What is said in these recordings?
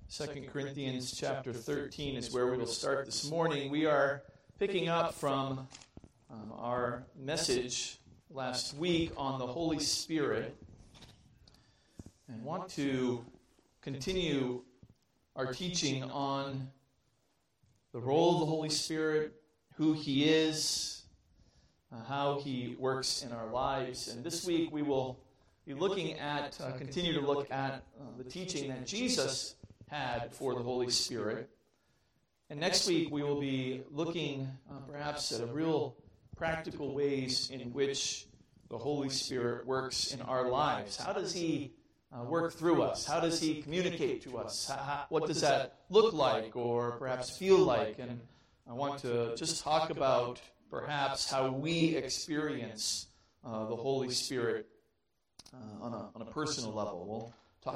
2 Corinthians chapter 13 is where we will start this morning. We are picking up from our message last week on the Holy Spirit and want to continue our teaching on the role of the Holy Spirit, who He is, how He works in our lives. And this week we will be looking at, continue to look at the teaching that Jesus had for the Holy Spirit. And next week we will be looking perhaps at a real practical ways in which the Holy Spirit works in our lives. How does He work through us? How does He communicate to us? What does that look like or perhaps feel like? And I want to just talk about perhaps how we experience the Holy Spirit on a personal level. We'll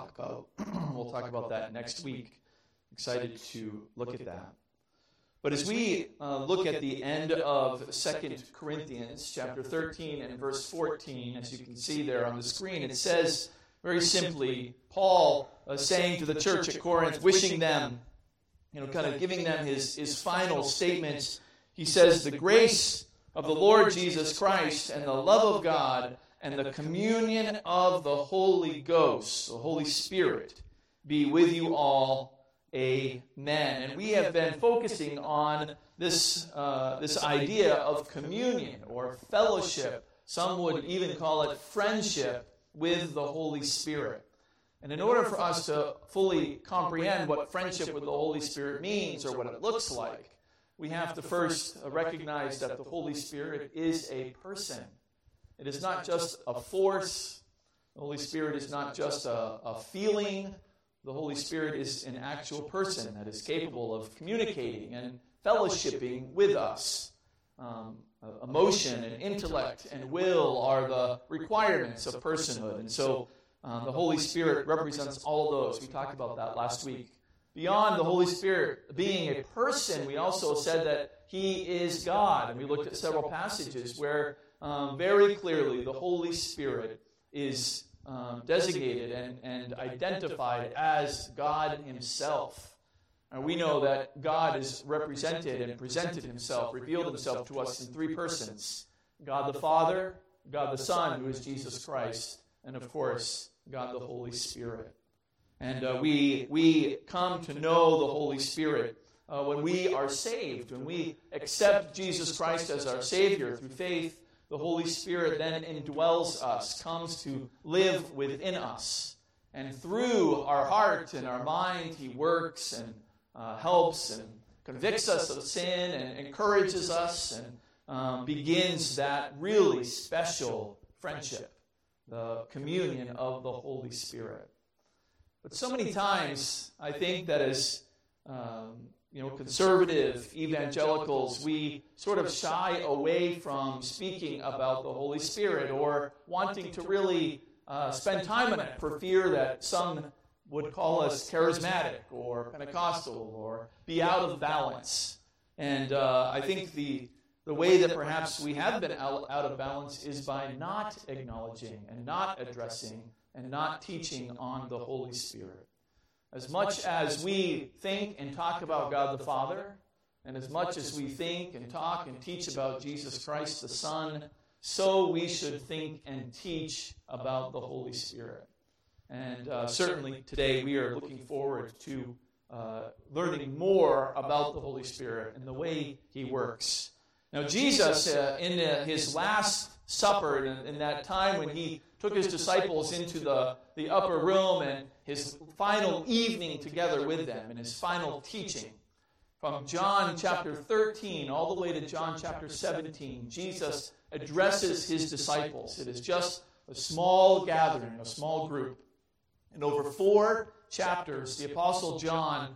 talk about that next week. Excited to look at that. But as we look at the end of 2 Corinthians chapter 13 and verse 14, as you can see there on the screen, it says very simply, Paul saying to the church at Corinth, wishing them, kind of giving them his final statements. He says, the grace of the Lord Jesus Christ and the love of God and the communion of the Holy Ghost, the Holy Spirit, be with you all. Amen. And we have been focusing on this idea of communion or fellowship. Some would even call it friendship with the Holy Spirit. And in order for us to fully comprehend what friendship with the Holy Spirit means or what it looks like, we have to first recognize that the Holy Spirit is a person. It is not just a force. The Holy Spirit is not just a feeling. The Holy Spirit is an actual person that is capable of communicating and fellowshipping with us. Emotion and intellect and will are the requirements of personhood. And so the Holy Spirit represents all of those. We talked about that last week. Beyond the Holy Spirit being a person, we also said that He is God. And we looked at several passages where very clearly the Holy Spirit is designated and identified as God Himself. And we know that God is represented and presented Himself, revealed Himself to us in three persons. God the Father, God the Son, who is Jesus Christ, and of course, God the Holy Spirit. And we come to know the Holy Spirit when we are saved, when we accept Jesus Christ as our Savior through faith. The Holy Spirit then indwells us, comes to live within us. And through our heart and our mind, He works and helps and convicts us of sin and encourages us and begins that really special friendship, the communion of the Holy Spirit. But so many times, I think that as conservative evangelicals, we sort of shy away from speaking about the Holy Spirit or wanting to really spend time on it for fear that some would call us charismatic or Pentecostal or be out of balance. And I think the way that perhaps we have been out of balance is by not acknowledging and not addressing and not teaching on the Holy Spirit. As much as we think and talk about God the Father, and as much as we think and talk and teach about Jesus Christ the Son, so we should think and teach about the Holy Spirit. And certainly today we are looking forward to learning more about the Holy Spirit and the way He works. Now Jesus, in His Last Supper, in that time when He took His disciples into the upper room and His final evening together with them and His final teaching. From John chapter 13 all the way to John chapter 17, Jesus addresses His disciples. It is just a small gathering, a small group. And over 4 chapters, the Apostle John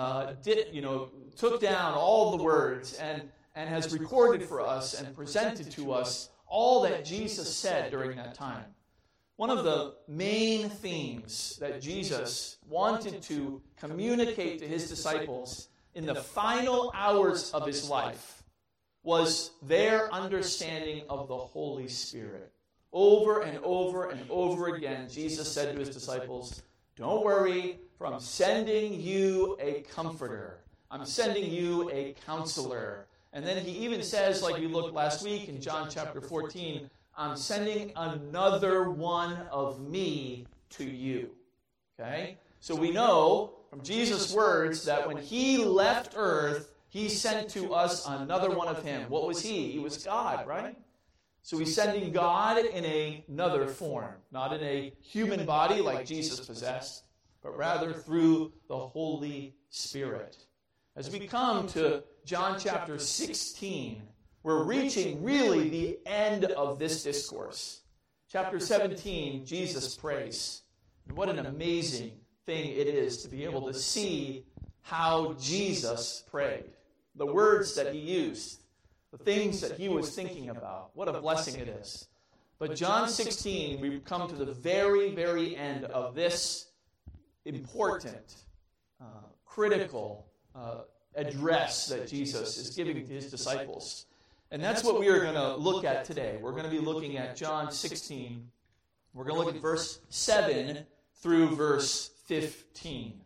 took down all the words and has recorded for us and presented to us all that Jesus said during that time. One of the main themes that Jesus wanted to communicate to His disciples in the final hours of His life was their understanding of the Holy Spirit. Over and over and over again, Jesus said to His disciples, don't worry, from sending you a comforter. I'm sending you a counselor. And then he even says, like we looked last week in John chapter 14, I'm sending another one of me to you. Okay? So we know from Jesus' words that when he left earth, he sent to us another one of him. What was he? He was God, right? So he's sending God in another form, not in a human body like Jesus possessed, but rather through the Holy Spirit. As we come to John chapter 16, we're reaching really the end of this discourse. Chapter 17, Jesus prays. And what an amazing thing it is to be able to see how Jesus prayed. The words that he used, the things that he was thinking about. What a blessing it is. But John 16, we come to the very, very end of this important, critical address that Jesus is giving to his disciples. And that's what we are going to look at today. We're going to be looking at John 16. We're going to look at verse 7 through verse 15.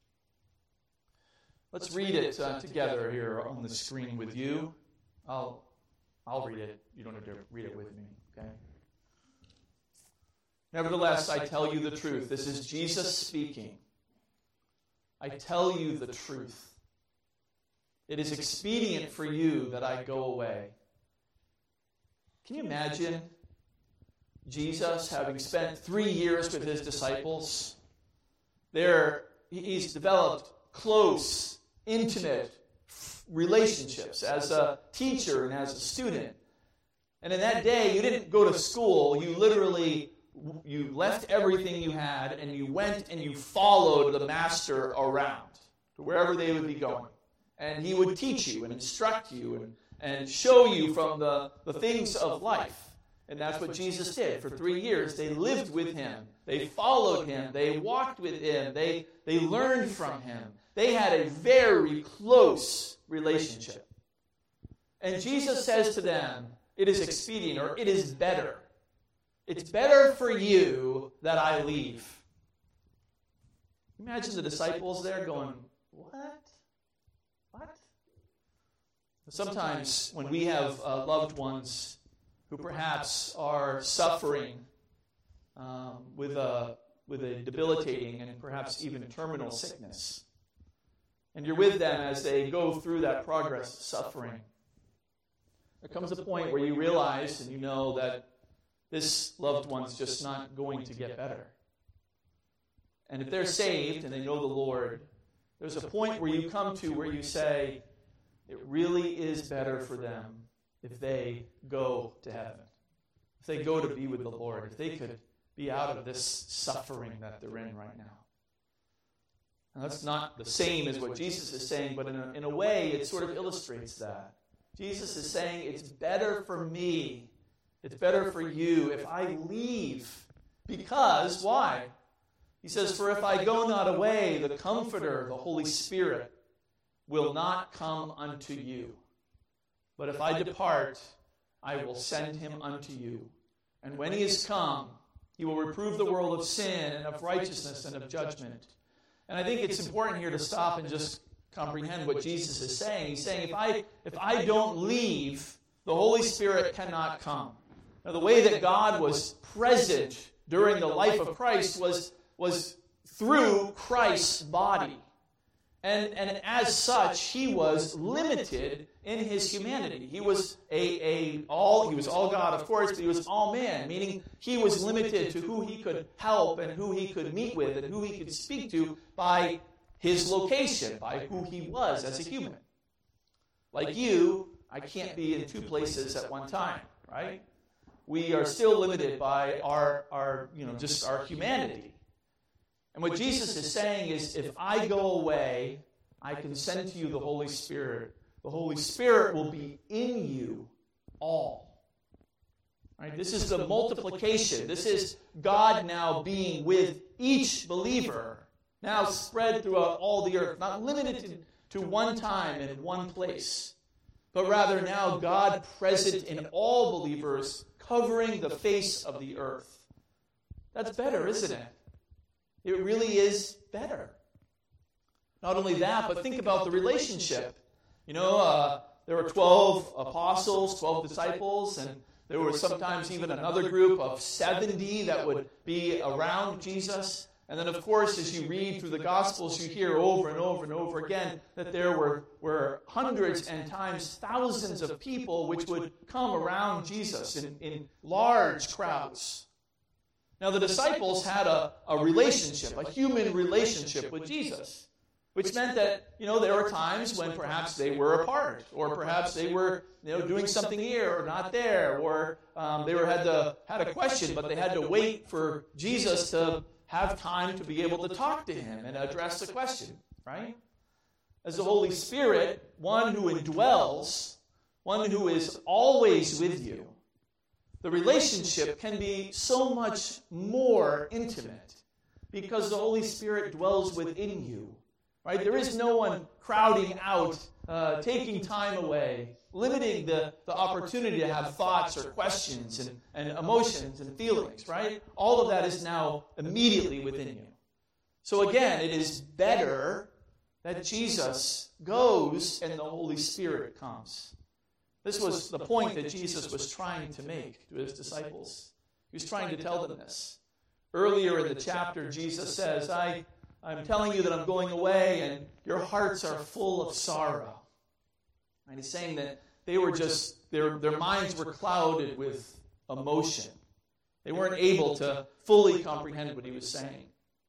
Let's read it together here on the screen with you. I'll read it. You don't have to read it with me, okay? Nevertheless, I tell you the truth. This is Jesus speaking. I tell you the truth. It is expedient for you that I go away. Can you imagine Jesus having spent 3 years with his disciples? He's developed close, intimate relationships as a teacher and as a student. And in that day, you didn't go to school. You left everything you had and you went and you followed the master around to wherever they would be going. And he would teach you and instruct you and show you from the things of life. And that's what Jesus did. For 3 years, they lived with him. They followed him. They walked with him. They learned from him. They had a very close relationship. And Jesus says to them, it is expedient, or it is better. It's better for you that I leave. Imagine the disciples there going, what? Sometimes when we have loved ones who perhaps are suffering with a debilitating and perhaps even terminal sickness, and you're with them as they go through that progress of suffering, there comes a point where you realize and you know that this loved one's just not going to get better. And if they're saved and they know the Lord, there's a point where you come to where you say, it really is better for them if they go to heaven, if they go to be with the Lord, if they could be out of this suffering that they're in right now. And that's not the same as what Jesus is saying, but in a way it sort of illustrates that. Jesus is saying, it's better for me, it's better for you if I leave. Because, why? He says, for if I go not away, the Comforter, the Holy Spirit, will not come unto you. But if I depart, I will send him unto you. And when he is come, he will reprove the world of sin and of righteousness and of judgment. And I think it's important here to stop and just comprehend what Jesus is saying. He's saying, if I don't leave, the Holy Spirit cannot come. Now, the way that God was present during the life of Christ was through Christ's body. And as such, he was limited in his humanity. He was all God, of course, but he was all man, meaning he was limited to who he could help and who he could meet with and who he could speak to by his location, by who he was as a human. Like you, I can't be in two places at one time, right? We are still limited by our humanity. And what Jesus is saying is, if I go away, I can send to you the Holy Spirit. The Holy Spirit will be in you all. Right? This is the multiplication. This is God now being with each believer, now spread throughout all the earth, not limited to one time and one place, but rather now God present in all believers, covering the face of the earth. That's better, isn't it? It really is better. Not only that, but think about the relationship. There were 12 apostles, 12 disciples, and there was sometimes even another group of 70 that would be around Jesus. And then, of course, as you read through the Gospels, you hear over and over and over again that there were hundreds and times thousands of people which would come around Jesus in large crowds. Now, the disciples had a relationship, a human relationship with Jesus, which meant that, there were times when perhaps they were apart, or perhaps they were, doing something here or not there, or they had a question, but they had to wait for Jesus to have time to be able to talk to him and address the question, right? As the Holy Spirit, one who indwells, one who is always with you, the relationship can be so much more intimate because the Holy Spirit dwells within you, right? There is no one crowding out, taking time away, limiting the opportunity to have thoughts or questions and emotions and feelings, right? All of that is now immediately within you. So again, it is better that Jesus goes and the Holy Spirit comes. This was the point that Jesus was trying to make to his disciples. He was trying to tell them this. Earlier in the chapter, Jesus says, I'm telling you that I'm going away and your hearts are full of sorrow. And he's saying that they were just, their minds were clouded with emotion. They weren't able to fully comprehend what he was saying.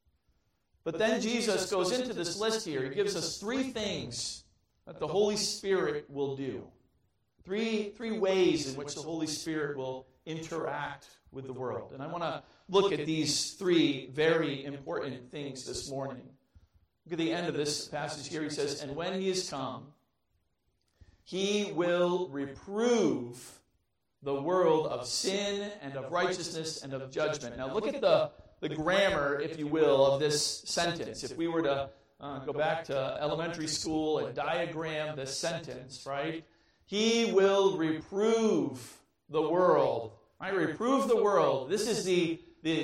But then Jesus goes into this list here. He gives us 3 things that the Holy Spirit will do. Three ways in which the Holy Spirit will interact with the world. And I want to look at these 3 very important things this morning. Look at the end of this passage here. He says, and when he is come, he will reprove the world of sin and of righteousness and of judgment. Now look at the grammar, if you will, of this sentence. If we were to go back to elementary school and diagram this sentence, right? He will reprove the world. Right? Reprove the world. This is the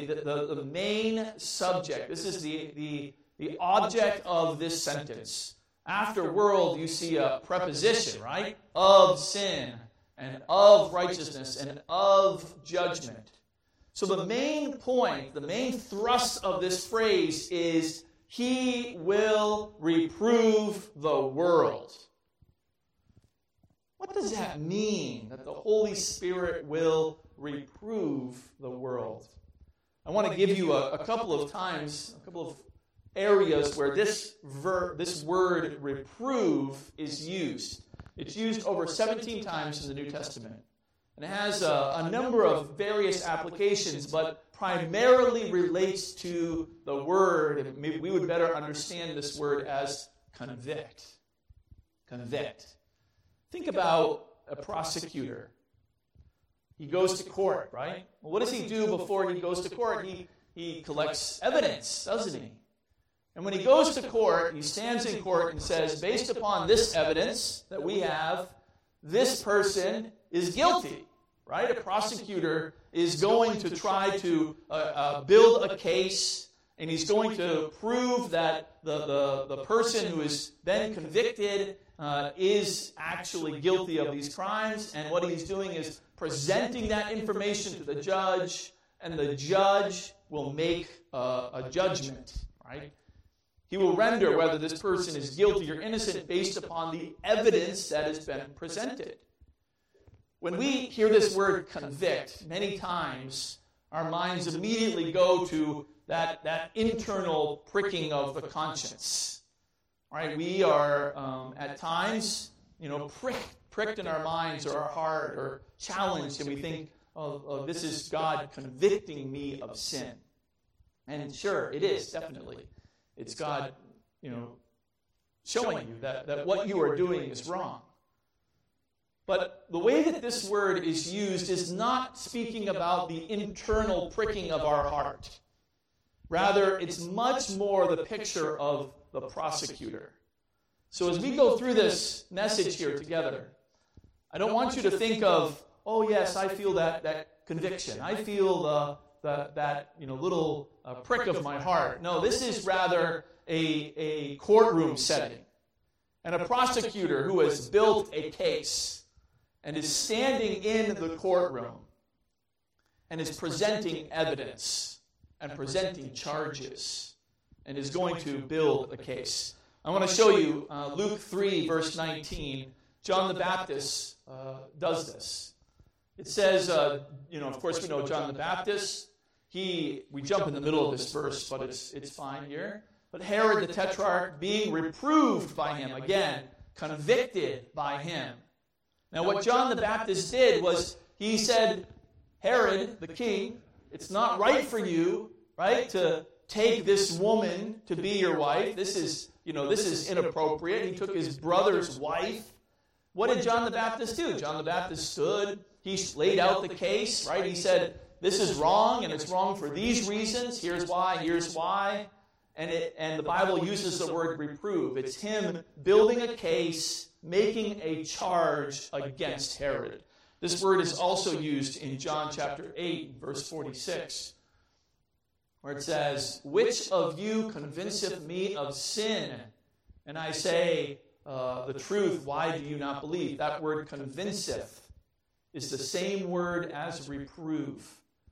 main subject. This is the object of this sentence. After world, you see a preposition, right? Of sin and of righteousness and of judgment. So the main point, the main thrust of this phrase is, he will reprove the world. What does that mean, that the Holy Spirit will reprove the world? I want to give you a couple of areas where this word reprove is used. It's used over 17 times in the New Testament. And it has a number of various applications, but primarily relates to the word, and maybe we would better understand this word as convict. Convict. Think about a prosecutor. He goes to court, right? Well, what does he do before he goes to court? He collects evidence, doesn't he? And when he goes to court, he stands in court and says, based upon this evidence that we have, this person is guilty, right? A prosecutor is going to try to build a case, and he's going to prove that the person who has been convicted is actually guilty of these crimes. And what he's doing is presenting that information to the judge, and the judge will make a judgment, right? He will render whether this person is guilty or innocent based upon the evidence that has been presented. When we hear this word convict, many times our minds immediately go to that internal pricking of the conscience. Right? We are at times, pricked in our minds or our heart or challenged, and we think, oh, this is God convicting me of sin. And sure, it is, definitely. It's God, showing you that what you are doing is wrong. But the way that this word is used is not speaking about the internal pricking of our heart. Rather, it's much more the picture of the prosecutor. So as we go through this message here together, I don't want you to think of, oh yes, I feel that conviction. I feel that little prick of my heart. No, this is rather a courtroom setting, and a prosecutor who has built a case and is standing in the courtroom and is presenting evidence and presenting charges and is going to build a case. I want to show you Luke 3, verse 19. John the Baptist does this. It says, of course we know John the Baptist. We jump in the middle of this verse, but it's fine here. But Herod the Tetrarch, being reproved by him, again, convicted by him. Now what John the Baptist did was he said, Herod, the king, it's not right for you, right, to take this woman to be your wife. This is inappropriate. He took his brother's wife. What did John the Baptist do? John the Baptist stood. He laid out the case, right? He said, this is wrong, and it's wrong for these reasons. Here's why, here's why. And the Bible uses the word reprove. It's him building a case, making a charge against Herod. This word is also used in John chapter 8, verse 46, where it says, which of you convinceth me of sin? And I say the truth, why do you not believe? That word convinceth is the same word as reprove.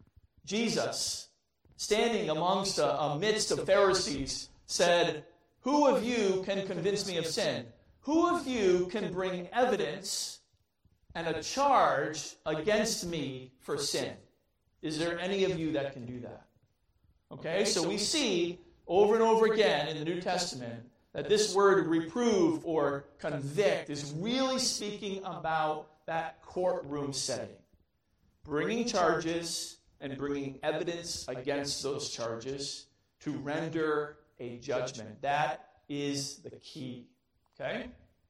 Jesus, standing amidst of Pharisees, said, who of you can convince me of sin? Who of you can bring evidence and a charge against me for sin? Is there any of you that can do that? Okay, so we see over and over again in the New Testament that this word reprove or convict is really speaking about that courtroom setting. Bringing charges and bringing evidence against those charges to render a judgment. That is the key. Okay?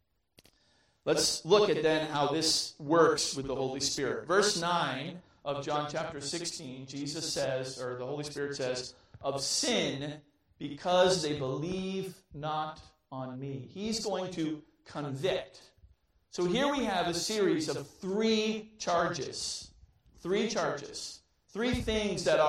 Let's look at then how this works with the Holy Spirit. Verse 9 of John chapter 16, Jesus says, or the Holy Spirit says, of sin because they believe not on me. He's going to convict. So here we have a series of three charges. Three charges. Three things that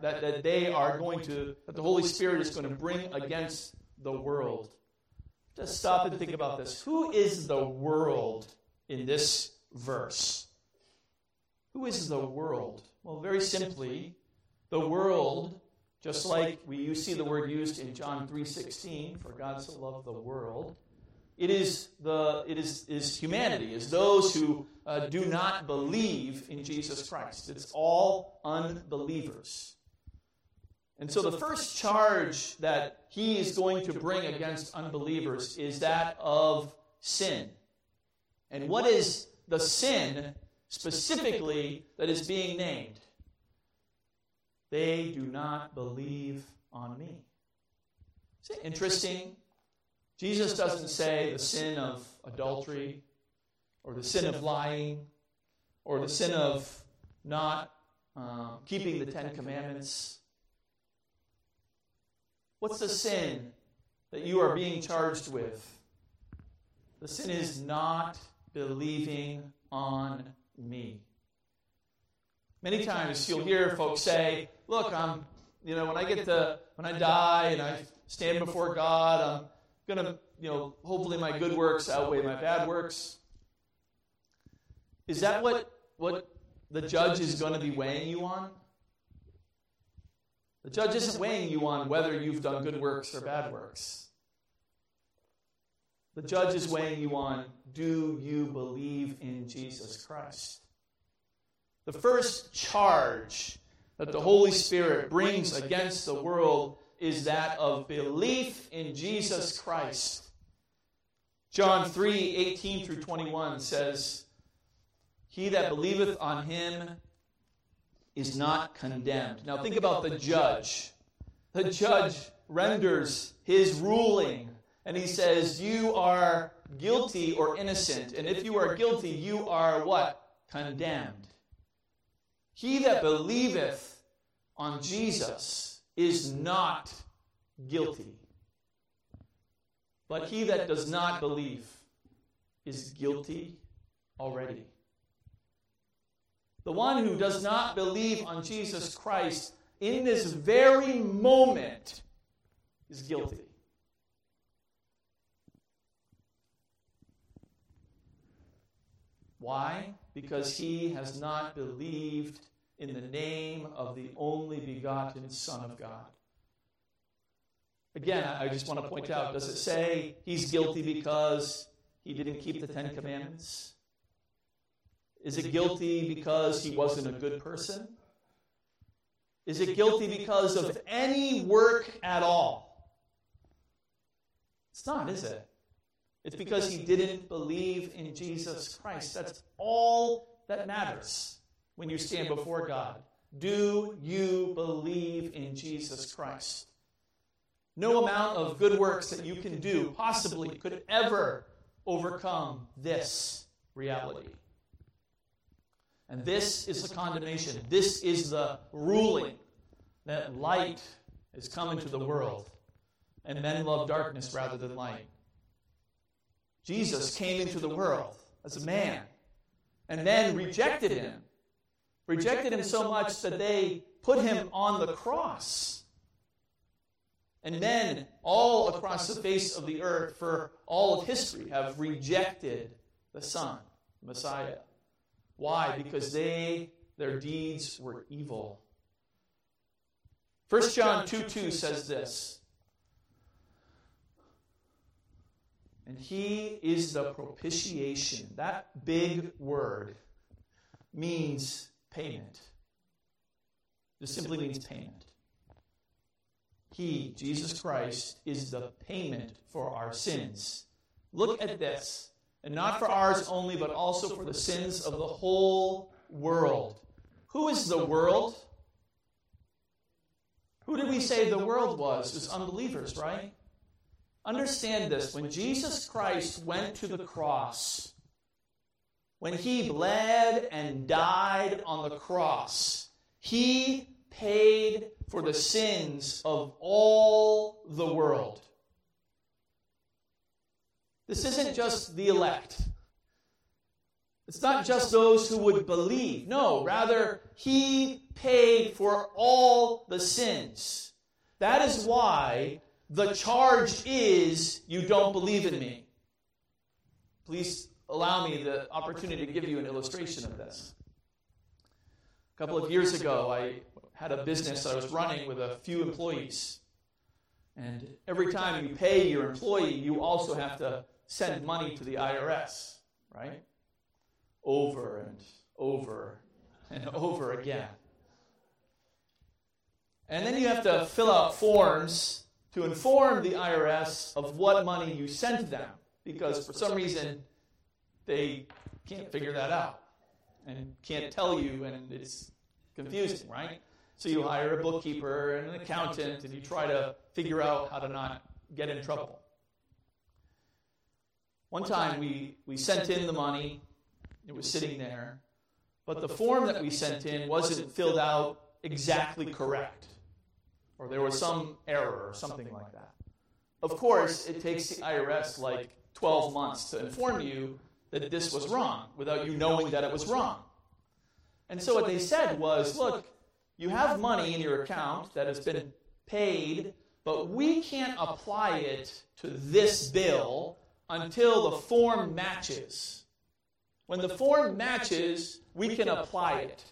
the Holy Spirit is going to bring against the world. Just stop and think about this. Who is the world in this verse? Who is the world? Well, very simply, the world, just like you see the word used in John 3:16, for God so loved the world, it is humanity, is those who do not believe in Jesus Christ. It's all unbelievers. And so the first charge that he is going to bring against unbelievers is that of sin. And what is the sin specifically that is being named? They do not believe on me. Is it interesting? Jesus doesn't say the sin of adultery or the sin of lying or the sin of not keeping the Ten Commandments. What's the sin that you are being charged with? The sin is not believing on me. Many times you'll hear folks say, look, when I die and I stand before God, I'm going to, hopefully my good works outweigh my bad works. Is that what the judge is going to be weighing you on? The judge isn't weighing you on whether you've done good works or bad works. The judge is weighing you on, do you believe in Jesus Christ? The first charge that the Holy Spirit brings against the world is that of belief in Jesus Christ. John 3:18 through 21 says, he that believeth on him is not condemned. Now think about the judge. The judge renders his ruling, and he says, you are guilty or innocent. And if you are guilty, you are what? Condemned. He that believeth on Jesus is not guilty. But he that does not believe is guilty already. The one who does not believe on Jesus Christ in this very moment is guilty. Why? Because he has not believed in the name of the only begotten Son of God. Again, I just want to point out, does it say he's guilty because he didn't keep the Ten Commandments? Is it guilty because he wasn't a good person? Is it guilty because of any work at all? It's not, is it? It's because he didn't believe in Jesus Christ. That's all that matters when you stand before God. Do you believe in Jesus Christ? No amount of good works that you can do possibly could ever overcome this reality. And this is the condemnation. This is the ruling that light is come into the world, and men love darkness rather than light. Jesus came into the world as a man, and men rejected him. Rejected him so much that they put him on the cross. And men all across the face of the earth for all of history have rejected the Son, the Messiah. Why? Because their deeds were evil. 1 John 2:2 says this. And he is the propitiation. That big word means payment. It simply means payment. He, Jesus Christ, is the payment for our sins. Look at this. And not for ours only, but also for the sins of the whole world. Who is the world? Who did we say the world was? It was unbelievers, right? Understand this. When Jesus Christ went to the cross, when he bled and died on the cross, he paid for the sins of all the world. This isn't just the elect. It's not just those who would believe. No, rather, he paid for all the sins. That is why the charge is, you don't believe in me. Please allow me the opportunity to give you an illustration of this. A couple of years ago, I had a business I was running with a few employees. And every time you pay your employee, you also have to send money to the IRS, right? Over and over and over again. And then you have to fill out forms to inform the IRS of what money you sent them, because for some reason they can't figure that out and can't tell you, and it's confusing, right? So you hire a bookkeeper and an accountant, and you try to figure out how to not get in trouble. One time we sent in the money. It was sitting there. But the form that we sent in wasn't filled out exactly correct. Or there was some error or something like that. Of course, it takes the IRS like 12 months to inform you that this was wrong without you knowing that it was wrong. And so what they said was, look, you have money in your account that has been paid, but we can't apply it to this bill until the form matches. When the form matches, we can apply it.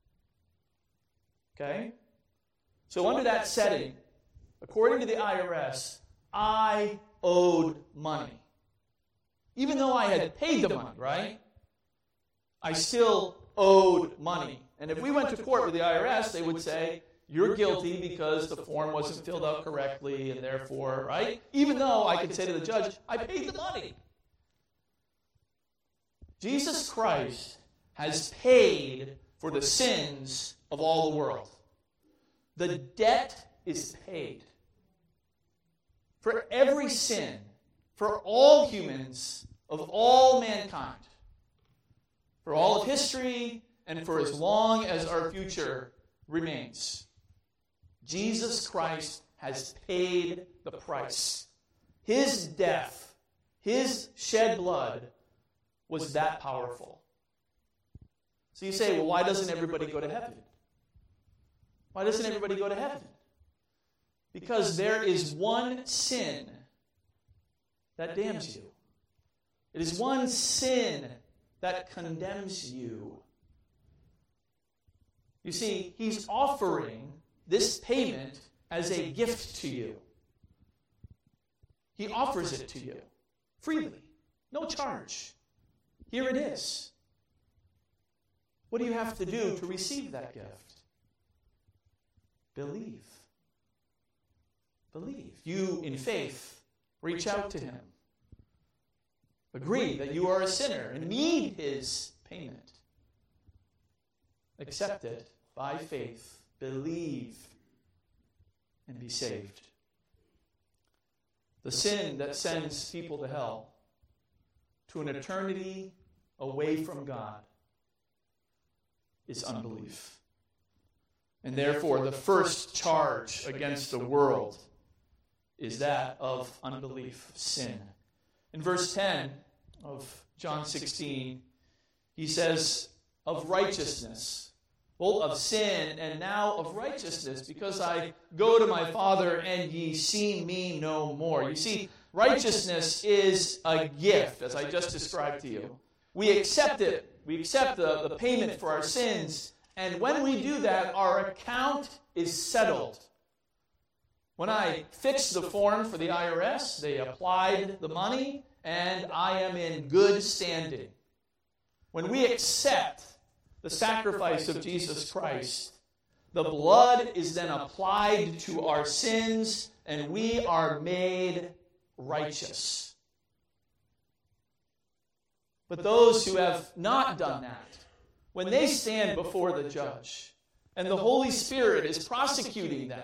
Okay? So under that setting, according to the IRS, I owed money. Even though I had paid the money, right? I still owed money. And if we went to court with the IRS, they would say, you're guilty because the form wasn't filled out correctly, and therefore, right? Even though I could say to the judge, I paid the money. Jesus Christ has paid for the sins of all the world. The debt is paid. For every sin, for all humans, of all mankind, for all of history, and for as long as our future remains. Jesus Christ has paid the price. His death, his shed blood, was that powerful. So you say, well, why doesn't everybody go to heaven? Why doesn't everybody go to heaven? Because there is one sin that damns you. It is one sin that condemns you. You see, he's offering this payment as a gift to you. He offers it to you freely, no charge. Here it is. What do you have to do to receive that gift? Believe. Believe. You, in faith, reach out to him. Agree that you are a sinner and need his payment. Accept it by faith. Believe and be saved. The sin that sends people to hell, to an eternity away from God, is unbelief. And therefore, the first charge against the world is that of unbelief, sin. In verse 10 of John 16, he says, of righteousness, well, of sin, and now of righteousness, because I go to my Father, and ye see me no more. You see, righteousness is a gift, as I just described to you. We accept it. We accept the payment for our sins, and when we do that, our account is settled. When I fixed the form for the IRS, they applied the money, and I am in good standing. When we accept the sacrifice of Jesus Christ, the blood is then applied to our sins, and we are made righteous. But those who have not done that, when they stand before the judge, and the Holy Spirit is prosecuting them,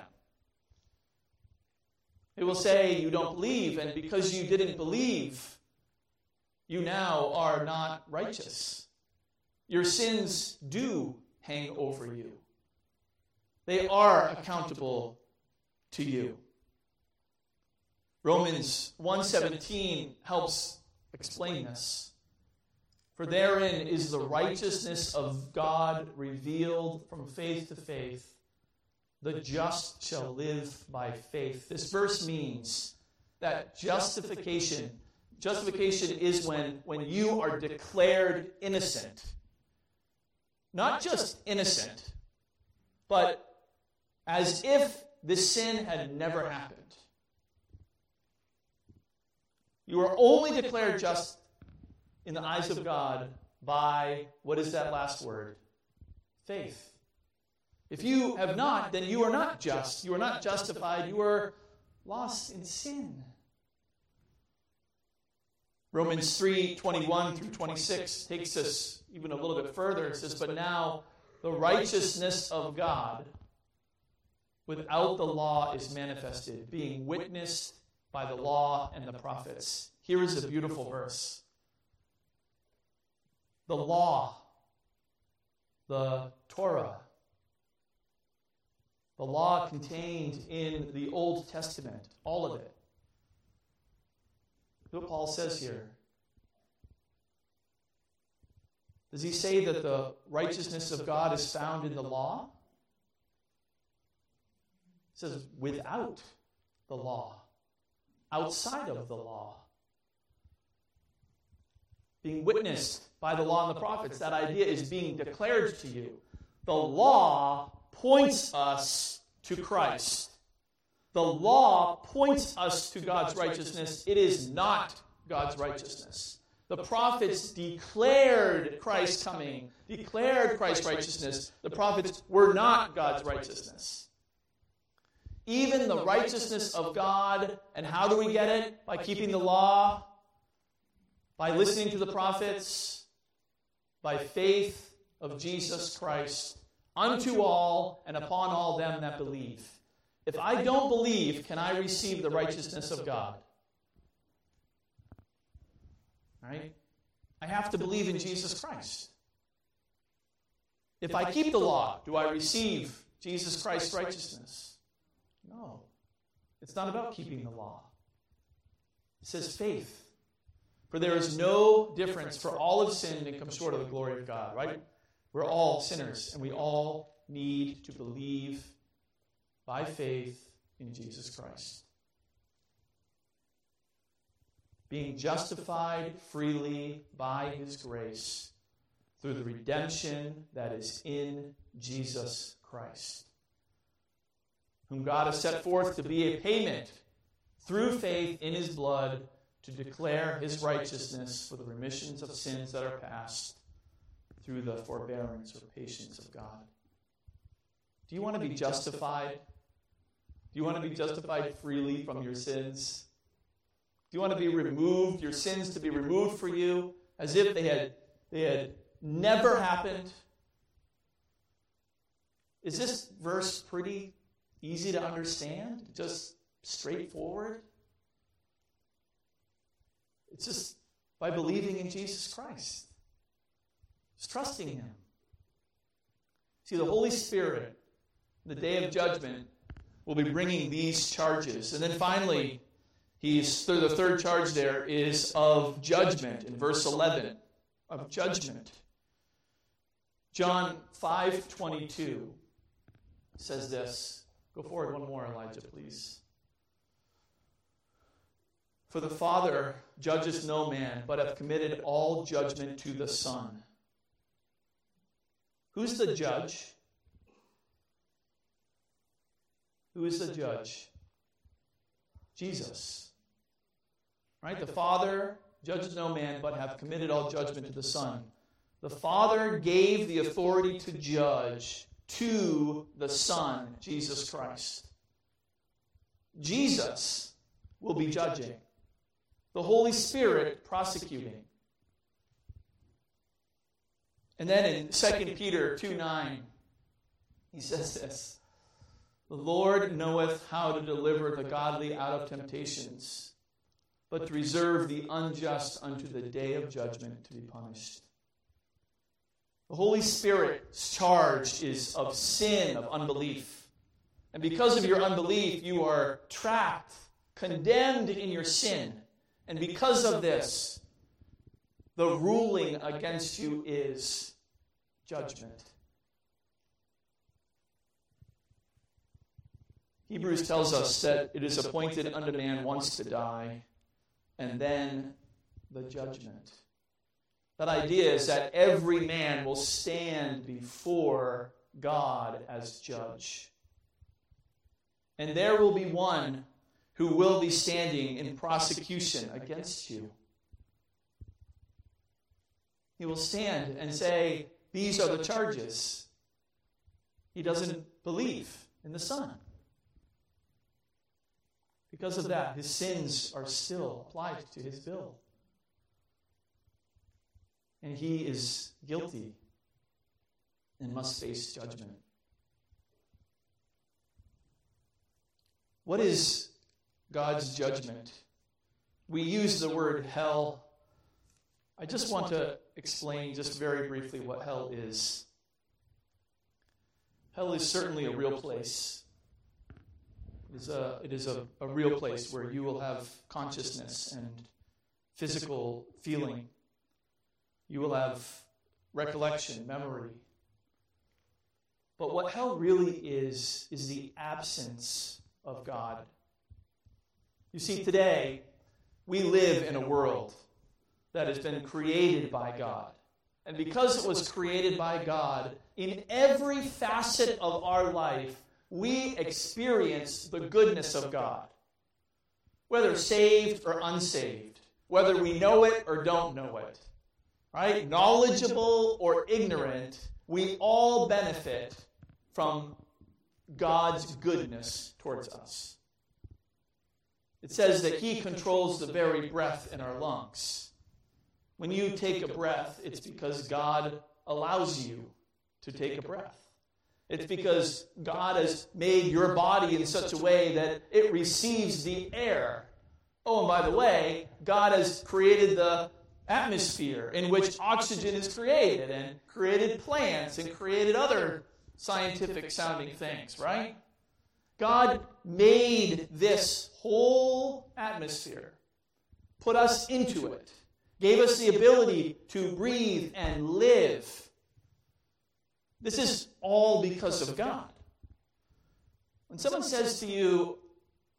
they will say, you don't believe, and because you didn't believe, you now are not righteous. Your sins do hang over you. They are accountable to you. Romans 1:17 helps explain this. For therein is the righteousness of God revealed from faith to faith. The just shall live by faith. This verse means that justification is when you are declared innocent. Not just innocent, but as if the sin had never happened. You are only declared just in the eyes of God by, what is that last word? Faith. If you have not, then you are not just. You are not justified. You are lost in sin. Romans 3:21 through 26 takes us even a little bit further. It says, but now the righteousness of God without the law is manifested, being witnessed by the law and the prophets. Here is a beautiful verse. The law, the Torah, the law contained in the Old Testament, all of it. Look what Paul says here. Does he say that the righteousness of God is found in the law? It says without the law, outside of the law. Being witnessed by the law and the prophets, that idea is being declared to you. The law points us to Christ. The law points us to God's righteousness. It is not God's righteousness. The prophets declared Christ's coming, declared Christ's righteousness. The prophets were not God's righteousness. Even the righteousness of God, and how do we get it? By keeping the law, by listening to the prophets, by faith of Jesus Christ, unto all and upon all them that believe. If I don't believe, can I receive the righteousness of God? All right? I have to believe in Jesus Christ. If I keep the law, do I receive Jesus Christ's righteousness? No. It's not about keeping the law. It says faith. For there is no difference, for all have sinned and come short of the glory of God, right? We're all sinners, and we all need to believe by faith in Jesus Christ. being justified freely by his grace through the redemption that is in Jesus Christ, whom God has set forth to be a payment through faith in his blood to declare his righteousness for the remissions of sins that are past through the forbearance or patience of God. Do you want to be justified? Do you want to be justified freely from your sins? Do you want to be removed, your sins to be removed for you as if they had never happened? Is this verse pretty easy to understand? Just straightforward? It's just by believing in Jesus Christ. Just trusting him. See, the Holy Spirit, the day of judgment, will be bringing these charges. And then finally, the third charge there is of judgment in verse 11. Of judgment. John 5:22 says this. Go forward one more, Elijah, please. For the Father judges no man, but hath committed all judgment to the Son. Who's the judge? Who is the judge? Jesus. Right? The Father judges no man, but hath committed all judgment to the Son. The Father gave the authority to judge to the Son, Jesus Christ. Jesus will be judging. The Holy Spirit prosecuting. And then in 2 Peter 2:9, he says this. The Lord knoweth how to deliver the godly out of temptations, but to reserve the unjust unto the day of judgment to be punished. The Holy Spirit's charge is of sin, of unbelief. And because of your unbelief, you are trapped, condemned in your sin. And because of this, the ruling against you is judgment. Hebrews tells us that it is appointed unto man once to die, and then the judgment. That idea is that every man will stand before God as judge. And there will be one who will be standing in prosecution against you. He will stand and say, these are the charges. He doesn't believe in the Son. Because of that, his sins are still applied to his bill. And he is guilty and must face judgment. What is God's judgment? We use the word hell. I just want to explain just very briefly what hell is. Hell is certainly a real place. It is a real place where you will have consciousness and physical feeling. You will have recollection, memory. But what hell really is the absence of God. You see, today, we live in a world that has been created by God. And because it was created by God, in every facet of our life, we experience the goodness of God. Whether saved or unsaved, whether we know it or don't know it, right? Knowledgeable or ignorant, we all benefit from God's goodness towards us. It says that he controls the very breath in our lungs. When you take a breath, it's because God allows you to take a breath. It's because God has made your body in such a way that it receives the air. Oh, and by the way, God has created the atmosphere in which oxygen is created, and created plants, and created other scientific sounding things, right? God made this whole atmosphere, put us into it, gave us the ability to breathe and live. This is all because of God. When someone says to you,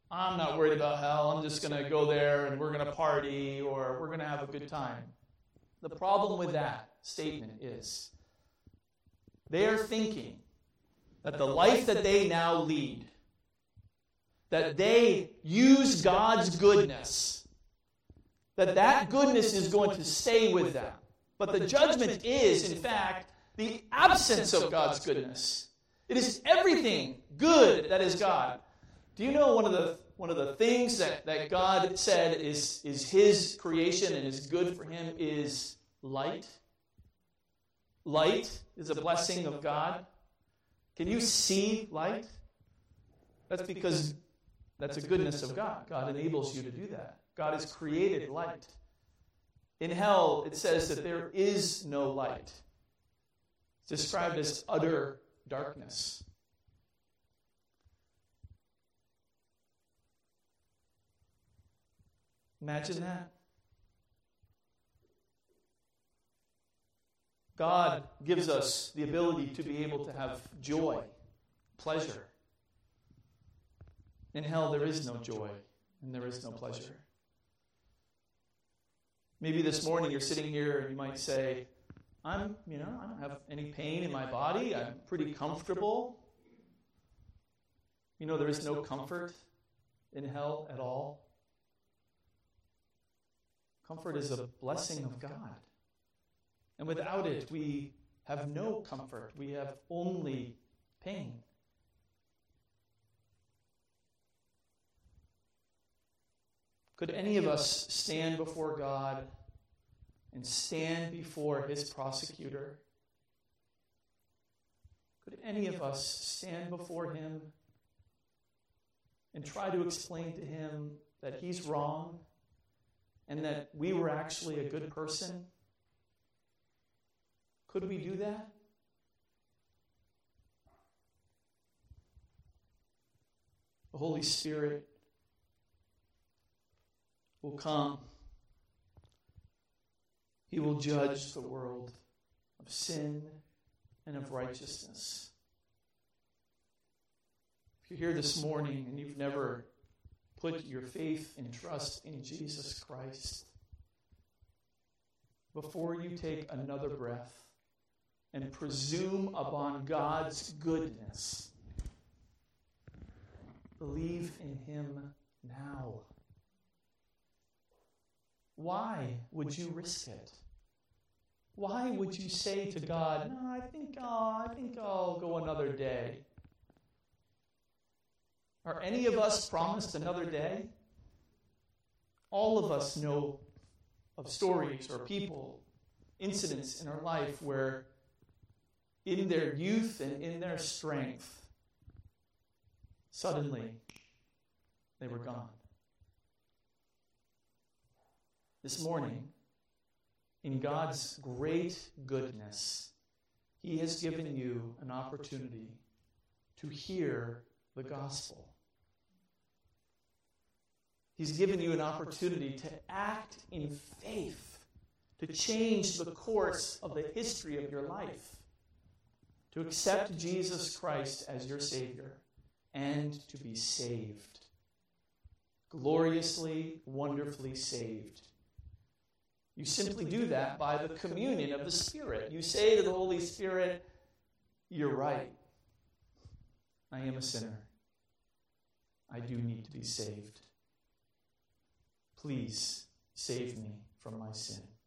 I'm not worried about hell. I'm just going to go there and we're going to party or we're going to have a good time. The problem with that statement is they are thinking that the life that they now lead, that they use God's goodness, that goodness is going to stay with them. But the judgment is, in fact, the absence of God's goodness. It is everything good that is God. Do you know one of the things that God said is His creation and is good for Him is light? Light is a blessing of God. Can you see light? That's because that's a goodness of God. God enables you to do that. God has created light. In hell, it says that there is no light. It's described as utter darkness. Imagine that. God gives us the ability to be able to have joy, pleasure. In hell, there is no joy and there is no pleasure. Maybe this morning you're sitting here and you might say, I don't have any pain in my body. I'm pretty comfortable. There is no comfort in hell at all. Comfort is a blessing of God. And without it, we have no comfort. We have only pain. Could any of us stand before God and stand before His prosecutor? Could any of us stand before Him and try to explain to Him that He's wrong and that we were actually a good person? Could we do that? The Holy Spirit will come. He will judge the world of sin and of righteousness. If you're here this morning and you've never put your faith and trust in Jesus Christ, before you take another breath and presume upon God's goodness, believe in Him now. Why would you risk it? Why would you say to God, no, I think I'll go another day? Are any of us promised another day? All of us know of stories or people, incidents in our life where in their youth and in their strength, suddenly they were gone. This morning, in God's great goodness, He has given you an opportunity to hear the gospel. He's given you an opportunity to act in faith, to change the course of the history of your life, to accept Jesus Christ as your Savior, and to be saved. Gloriously, wonderfully saved. You simply do that by the communion of the Spirit. You say to the Holy Spirit, you're right. I am a sinner. I do need to be saved. Please save me from my sin.